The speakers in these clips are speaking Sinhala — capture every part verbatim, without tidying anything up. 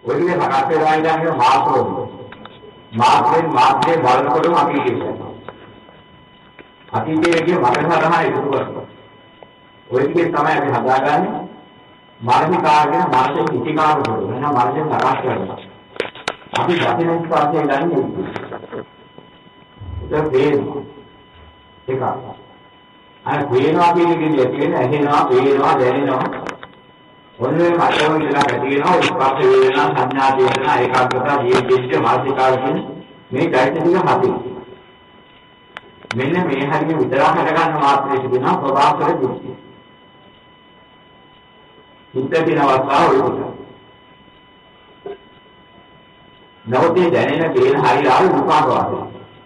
ඔය විදිහට සකස් වෙලා ඉඳන් මාත්‍රෝද. මාත්‍රෙන් මාත්‍රේ බලනකොටම අතීතය කියනවා. අතීතයේ කිය මතක සටහන එකතු කරනවා. ඔය ටිකේ තමයි අපි හදාගන්නේ මානසිකාගෙන මානසික ඉතිකාව කරනවා. එහෙනම් මානසික සකස් කරනවා. අපි වචන ස්පර්ශය ගන්නේ ඒක වේදනා. ඒක අර වේදනාව කියන එකේ තියෙන ඇහෙනවා, වේදනවා, දැනෙනවා. ඔන්නේ මතකම ඉඳලා ඇති වෙනවා ස්පර්ශ වේදනා, සංඥා වේදනා, ඒකාග්‍රතාව, ජීවිතයේ මානසිකාව කියන මේ চৈতසික හතේ. මෙන්න මේ හරිය විතරක් හදගන්න මාත්‍රයේ තිබෙනවා ප්‍රභාකර දෘෂ්ටි. හිතේන අවස්ථාව වුණා. නවතේ දැනෙන දේන හරියට විපාක වාසය.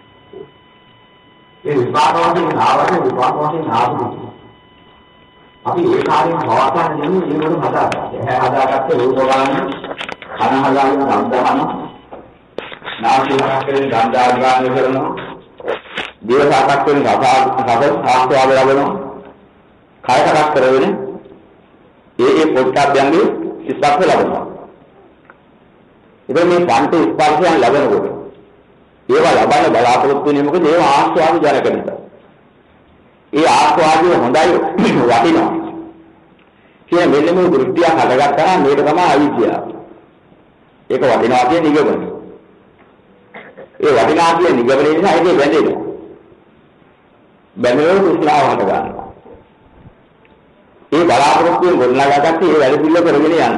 ඒ විපාක වාසයෙන් ආවද විපාක වාසයෙන් ආවද අපි ඒ කාර්යම පවත්වාගෙන යන්නේ ඒකට හදාගන්න. එහැ හදාගත්තේ රූප ගන්න, කන හදාගෙන ගන්ධහන, නාසය හදාගෙන ගන්ධාග්‍රහණය කරනවා. දිව සාකච්ඡා වෙන රස ආස්වාද ලබනවා. කය සකස් කරගෙන ඒ ඒ පොට්ටබ්බයන්ගේ ස්පර්ශ ලබනවා. ඉතින් මේ පංච ස්පර්ශයන් ලැබෙනකොට ඒවා ලබන්න බලාපොරොත්තු වෙන්නේ මොකද? ඒවා ආස්වාද ජනක නිසා. ඒ ආස්වාදය හොඳයි වටිනවා. කියන මෙන්න මේ දෘෂ්ටිය හදගත්තා නම් මේක තමයි අවිද්‍යාව. ඒක වටිනවා කියන නිගමනය. ඒ වටිනා කියන නිගමනය නිසා ඒකේ බැඳෙනවා. බැඳෙනකොට උස්ලාව හද ගන්නවා. ඒ බලාපොරොත්තුෙන් ගොඩනගාගත්තේ ඒ වැඩ පිළිවෙල කරගෙන යන්න.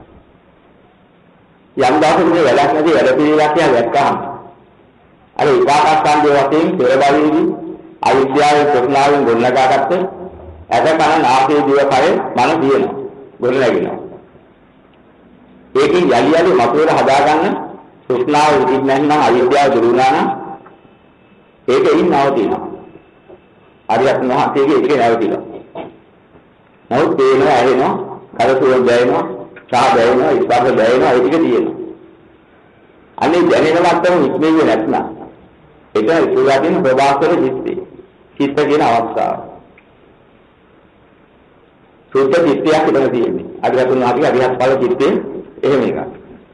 යම් දවසකදී වැඩක් නැති වැඩ පිළිවෙලක් දැක්කහම අර විපාකස්කන්ධය වශයෙන් පෙර භවයේදී අවිද්‍යාවේ ප්‍රඥාවෙන් ගොඩනගාගත්ත ඇද කන නාසය දිව කය මන දිනන ගොඩනැගෙනවා. ඒකෙන් යලි යලි මතුවේට හදාගන්න ප්‍රඥාව ඉදින් නැත්නම් අවිද්‍යාව දුරු වුණා නම් ඒකෙන් නවතිනවා. හරියට මහත්යගේ එකේ නැවතිලා. නමුත් තේනවා ඇහෙනවා, කරසුවෙන් දැනෙනවා, සාහ දැනෙනවා, ඉස්පර්ශ දැනෙනවා, ඒ ටික තියෙනවා. අනේ දැනෙන මට්ටම ඉක්මෙන්නේ නැත්නම් ඒක ඉතුරුලා තියෙන ප්‍රභාකර චිත්තේ. චිත්ත කියන අවස්ථාව. සුද්ධ චිත්තයක් ඉතන තියෙන්නේ. අධිගතුන් ආදී අධිහත් ඵල චිත්තේ එහෙම එකක්.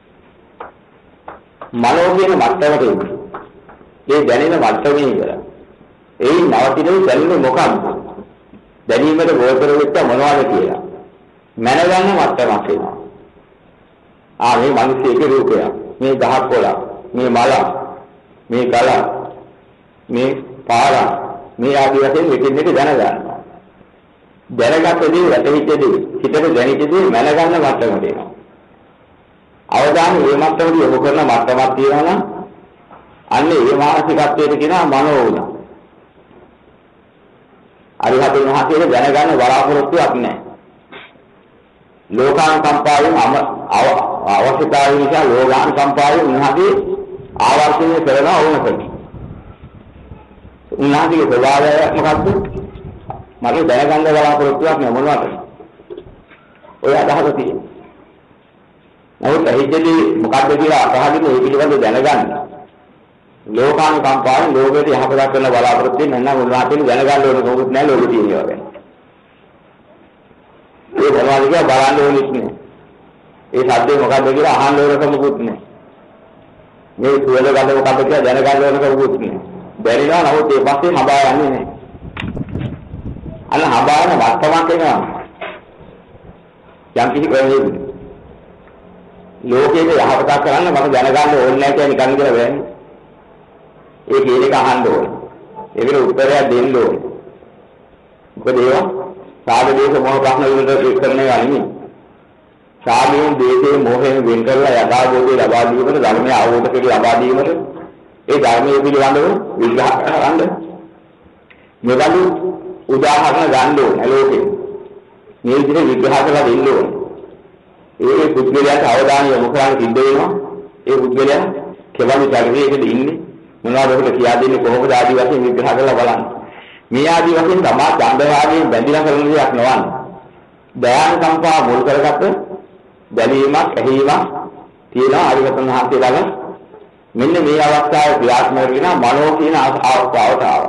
මනෝ කියන මට්ටමට එන්නේ. ඒ දැනෙන මට්ටමේ ඉඳලා. ඒ නවතිනේ දැනෙන්නේ මොකක්ද? දැනීමේ ගෝචර වෙච්ච මොනවද කියලා. මනගන්න මට්ටමක් එනවා. ආ මේ මිනිස්සෙගේ රූපය. මේ දහක් කොළ, මේ මල, මේ ගල, මේ පාර, මේ ආදී වශයෙන් මෙතෙන් එක දැනගන්නවා. දැනගත්තදී වැටහිච්චදී හිතට දැනෙච්චදී මනගන්න මට්ටමට එනවා. අවදාන මේ මට්ටමදී යොමු කරන මට්ටමක් තියෙනවා නම් අන්න ඒ මානසිකත්වයට කියනවා මනෝ වුණ. අරිහතුන් වහන්සේට දැනගන්න බලාපොරොත්තුවක් නැහැ. ලෝකානුකම්පාවෙන් අවශ්‍යතාවය නිසා ලෝකානුකම්පාවෙන් උන්වහන්සේ ආවර්තනය කරන ඕනකම. උන්වහන්සේගේ ස්වභාවය මොකක්ද? මගේ දැනගන්න බලාපොරොත්තුවක් නෑ මොනවද? ඔය අදහස තියෙනවා. නමුත් ඇහිච්චදී මොකක්ද කියලා අහගෙන ඒ පිළිබඳව දැනගන්න. ලෝකානුකම්පාවෙන් ලෝකයට යහපතක් කරන බලාපොරොත්තු වෙන නම් උන්වහන්සේ දැනගන්න ඕන කවුරුත් නෑ ලෝකෙ තියෙනවා ගැන. ඒ මොනවද කියලා බලන්න ඕනෙත් නෑ. ඒ සද්දේ මොකද්ද කියලා අහන්න ඕනක මොකුත් නෑ. මේ සුවඳ ගඳ මොකද්ද කියලා දැනගන්න ඕනක මොකුත් නෑ. බැරිනවා නමුත් ඒ පස්සේ හබා යන්නේ නෑ. අන්න හබාන වර්තමානක එනවා. යම් කිසි ක්‍රමයකින් ලෝකයේ යහපතක් කරන්න මට දැනගන්න ඕනේ නෑ කියන නිකන් කියලා බෑනේ. ඒ කියන එක අහන්න ඕනේ. ඒකට උත්තරයක් දෙන්න ඕනේ. මොකද ඒවා සාධ දේශ මොහ ප්‍රශ්න වලට කරන්නේ අනිමි. සාධයෙන් දේශේ මොහෙන් වෙන් කරලා යථාභූතය ලබා දීමට ධර්මය අවබෝධ කර ලබා දීමට ඒ ධර්මයේ පිළිබඳව විග්‍රහ කරන්න මෙවලු උදාහරණ ගන්න ඕනේ ලෝකෙ. මේ විදිහට විග්‍රහ කරලා දෙන්න ඕනේ. ඒ පුද්ගලයාට අවධානය යොමු කරන්න සිද්ධ වෙනවා. ඒ පුද්ගලයා කෙවලු ශරීරයකද ඉන්නේ මොනවද ඔකට කියා දෙන්නේ කොහොමද ආදි වශයෙන් විග්‍රහ කරලා බලන්න. මේ ආදි වශයෙන් තමා ඡන්දවාදයෙන් බැඳිලා කරන දෙයක් නොවන්න. දයාන සංපා මුල් කරගත්ත බැලීමක් ඇහිීමක් තියෙනවා අරිහතන් වහන්සේ ළඟ. මෙන්න මේ අවස්ථාවේ ක්‍රියාත්මක වෙන මනෝ කියන අවස්ථාවට ආවා.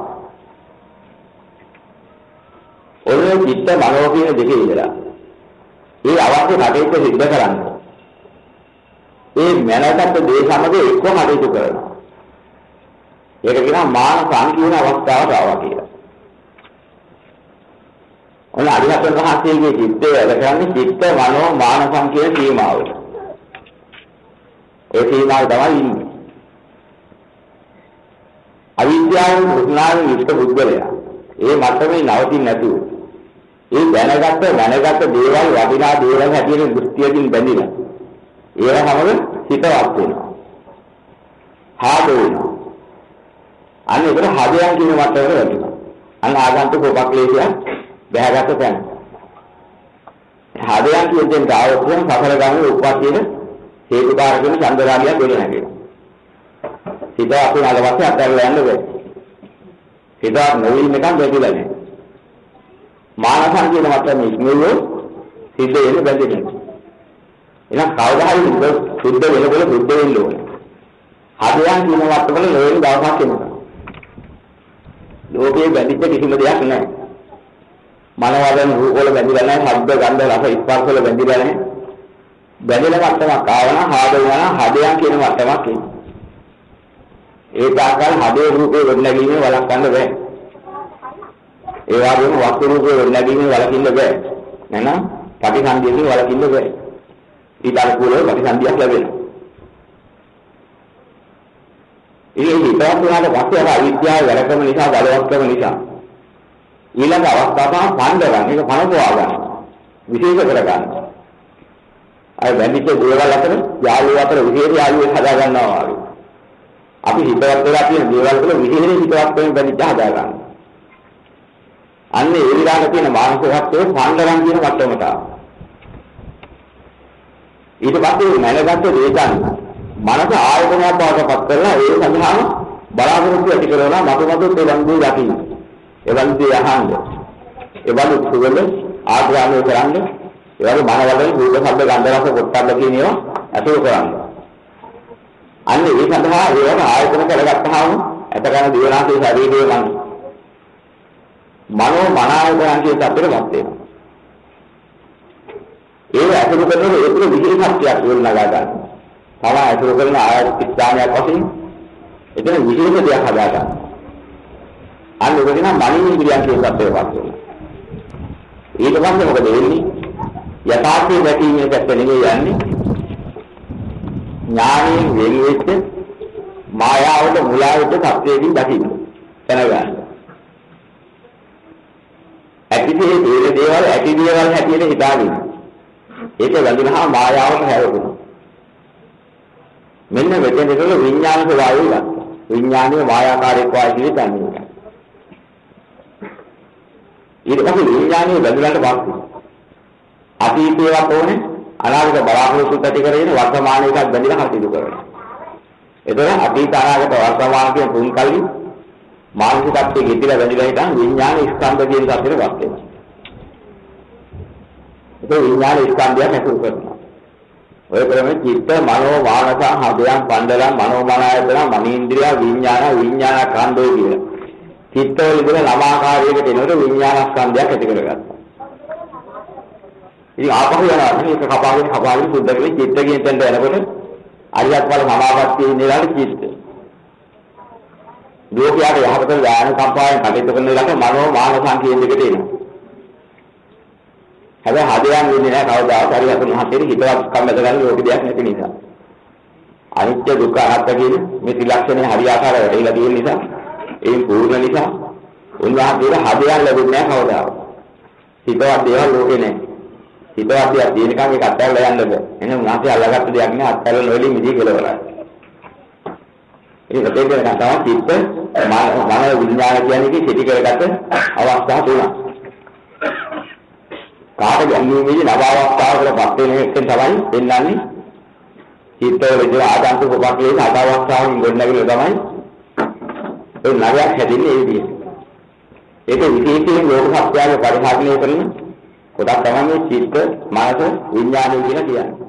ඔය චිත්ත මනෝ කියන දෙකේ ඉඳලා ඒ අවශ්‍ය කටයුත්ත සිද්ධ කරන්න. ඒ මනසට දේ සමග එක්වම හරිතු කරනවා. ඒක කියනවා මාන සංකීර්ණ අවස්ථාවට ආවා කියලා. ඔන්න අරිහතන් වහන්සේගේ චිත්තය වැඩ කරන්නේ චිත්ත මනෝ මාන සංකීර්ණ සීමාවට. ඒ සීමාව තමයි ඉන්නේ. අවිද්‍යාවෙන් මුස්නාවෙන් යුක්ත පුද්ගලයා. ඒ මට්ටමේ නවතින්නේ නැතුව. ඒ දැනගත්ත දැනගත්ත දේවල් වටිනා දේවල් හැටියට දෘෂ්ටියකින් බැඳිලා. ඒවා හැමෝම හිතවත් වෙනවා. හාද වෙනවා. අන්න ඒකට හදයන් කියන මට්ටමට වැටෙනවා. අන්න ආගන්තුක උපක්ලේශය බැහැගත්ත තැන. හදයන් කියන දෙන් ආවොත් සසල ගාමී උප්පත්තියේ හේතුකාරක වෙන චන්දරාගියක් වෙල නැගෙනවා. හිත අපේ අලවස්සේ අත්හැරලා යන්න බෑ. හිතවත් නොවින් එකක් බැඳිලා නැහැ. මානසන් කියන මට්ටමේ ඉක්මවෝ සිද්ධ වෙන බැඳෙන්නේ. එහෙනම් කවදා හරි සුද්ධ වෙනකොට සුද්ධ වෙන්න ඕනේ. හදයන් කියන මට්ටමවල ලෝකේ දවසක් එනවා. ලෝකේ බැඳිච්ච කිසිම දෙයක් නැහැ. මනවලන රූප වල බැඳිලා නැහැ, ශබ්ද ගන්ධ රස ස්පර්ශ වල බැඳිලා නැහැ. බැඳෙන මට්ටමක් ආවනම් හාද වෙනවා හදයන් කියන මට්ටමක් එනවා. ඒ තාකල් හදේ රූපේ වෙන්නගීමේ වළක්වන්න බෑ. ඒ වගේම වස්තු රූපේ වෙන්නගීමේ වළකින්න බෑ. නේද? ප්‍රතිසන්දියකින් වළකින්න බෑ. ඊට අනුකූලව ප්‍රතිසන්දියක් ලැබෙනවා. ඉතින් හිතවත් වුණාට පස්සේ අර අවිද්‍යාව වැඩකම නිසා බලවත්කම නිසා ඊළඟ අවස්ථාව තමයි පණ්ඩවම්. මේක පණපුවා ගන්න. විශේෂ කර ගන්න. අය වැඩිච්ච දේවල් අතර යාළුවෝ අතර විශේෂ යාළුවෙක් හදා ගන්නවා වගේ. අපි හිතවත් වෙලා තියෙන දේවල් වල විහිදෙන හිතවත් වෙන බැලිච්ච හදා ගන්න. අන්න ඒ විලාක තියෙන මානසිකත්වයේ පණ්ඩවම් කියන මට්ටමට ආවා. ඊට පස්සේ මනගත්ත දේ ගන්න. මනස ආයතනයක් බවට පත් කරලා ඒ සඳහාම බලාපොරොත්තු ඇති කරනවා මතු මතු තෙලංගු යකින්න. එවන්ති යහන්න. එවලු සුවල ආග්‍රහණය කරන්න. ඒ වගේ මනවලින් රූප ශබ්ද ගන්ධ රස පොට්ටබ්බ කියන ඒවා අතුරු කරන්න. අන්න ඒ සඳහා ඒවට ආයතන කරගත්තාම එතකන දිවනාසේ ශරීරයේ මන මනෝ මනායතන කියන තත්ත්වෙට පත් වෙනවා. ඒ අතුරු කරන ඒතුරු විශේෂත්වයක් වෙන්නගා ගන්න. තමයි අතුරු කරන ආයත ස්ථානයක් වශයෙන් එතන විශේෂ දෙයක් හදා ගන්න. අන්න ඒක නම් මනින් ඉන්ද්‍රියන් කියන තත්ත්වයට පත් වෙනවා. ඊට පස්සේ මොකද වෙන්නේ? යථාර්ථයේ දැකීමේ පැත්ත නෙවෙයි යන්නේ. ඥානයෙන් වෙන් වෙච්ච මායාවට මුලා වෙච්ච සත්‍යයෙන් දකින්න. දැනගන්න. ඇතිදී ඒ දේවල් ඇති දේවල් හැටියට හිතාගෙන. ඒක වැඳිනහම මායාවට හැරෙනවා. මෙන්න මෙතනදල විඥාන ස්වභාවය ගන්න. විඥානීය මායාකාරීත්වය කියලා තන්නේ. ඊට පස්සේ විඥානීය බඳුනට වාස්තු. අතීතේවත් ඕනේ අනාගත බලාපොරොත්තු ඇති කරගෙන වර්තමාන එකක් බැඳිලා කටයුතු කරනවා. එතකොට අතීත අනාගත වර්තමාන කියන තුන් කල්ලි මානසිකත්වයේ ගෙතිලා බැඳිලා හිටන් විඥාන ස්කන්ධ කියන සත්‍යෙට වත් වෙනවා. ඒක විඥාන ස්කන්ධයක් ඇතුළු කරනවා. ඔය ක්‍රමෙ චිත්ත මනෝ වානස හදයන් පණ්ඩලම් මනෝ මනායතන මනීන්ද්‍රිය විඥාන විඥාන කාණ්ඩෝ කියලා. චිත්තවල ඉඳලා නම ආකාරයකට එනකොට විඥාන ස්කන්ධයක් ඇති කරගන්නවා. ඉතින් ආපහු යනවා මේක කපාගෙන කපාගෙන සුද්ධ කරලා චිත්ත කියන තැනට එනකොට අරියත් වල සමාපත්තියේ ඉඳලා චිත්ත. ලෝකයට යහපත ඥාන සම්පායන කටයුතු කරන ළඟ මනෝ මාන සංකේත දෙකට එනවා. හැබැයි හදයන් වෙන්නේ නැහැ කවදාවත් හරියට මහතේ හිතවත් කම්මැද ගන්න ලෝක දෙයක් නැති නිසා. අනිත්‍ය දුක්ඛ අනාත්ම කියන මේ ත්‍රිලක්ෂණය හරියාකාරව වැඩිලා තියෙන නිසා ඒ පූර්ණ නිසා උන්වහන්සේට හදයන් ලැබෙන්නේ නැහැ කවදාවත්. හිතවත් දේවල් ලෝකේ නැහැ. හිතවත් දේවල් තියෙනකම් ඒක අත්හැරලා යන්න බෑ. එහෙනම් උන්වහන්සේ අල්ලගත්ත දෙයක් නෑ අත්හැරලා නොවලින් මිදී කෙලවරයි. ඒක දෙකෙන් තමයි චිත්ත මන විඥාන කියන්නේ සිටි කරගත්ත අවස්ථා තුනක්. කාට ගැනීමේදී නව අවස්ථාවකට පත් වෙන එකෙන් තමයි දෙන්නන්නේ චිත්තවල ඉඳලා ආදාන්ත උපක්ලේ නව අවස්ථාවෙන් ගොඩනගලා තමයි ඒ නවයක් හැදෙන්නේ ඒ විදිහට. ඒක විශේෂයෙන් ලෝක සත්‍යය පරිහරණය කරන කොටක් තමයි චිත්ත මනස විඥානය කියලා කියන්නේ.